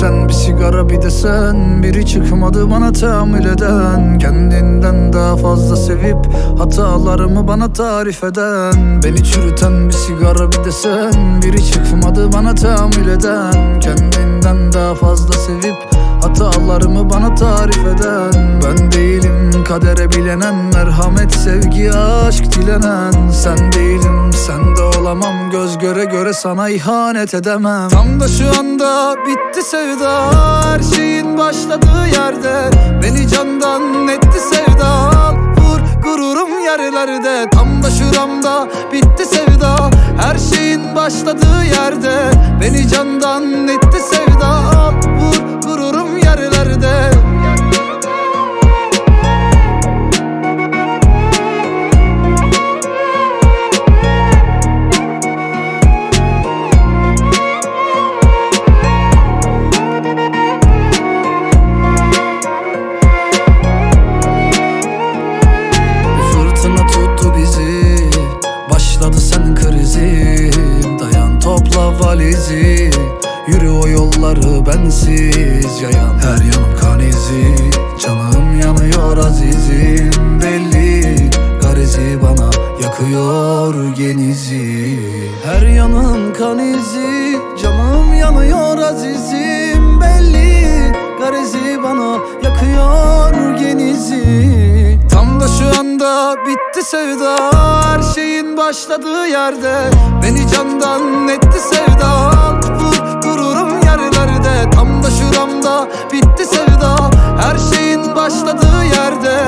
çürüten bir sigara bir de sen. Biri çıkmadı bana tahammül eden, kendinden daha fazla sevip hatalarımı bana tarif eden. Beni çürüten bir sigara bir de sen. Biri çıkmadı bana tahammül eden, kendinden daha fazla sevip hatalarımı bana tarif eden. Ben değilim kadere bilenen, merhamet, sevgi, aşk dilenen. Sen değilim, sen de olamam, göz göre göre sana ihanet edemem. Tam da şu anda bitti sevda, her şeyin başladığı yerde. Beni candan etti sevda, vur gururum yerlerde. Tam da şuramda bitti sevda, her şeyin başladığı yerde. Beni candan etti sevda, vur gururum yerlerde. Fırtına tuttu bizi, başladı senin krizin. Dayan topla valizi, yürü o yolları bensiz yayan. Her yanım kan izi, canım yanıyor azizim. Belli garezi bana yakıyor genizi. Her yanım kan izi, canım yanıyor azizim. Belli garezi bana yakıyor genizi. Tam da şu anda bitti sevda, her şeyin başladığı yerde. Beni candan etti sevda, vur gururum yerlerde. Tam da şuramda bitti sevda, her şeyin başladığı yerde.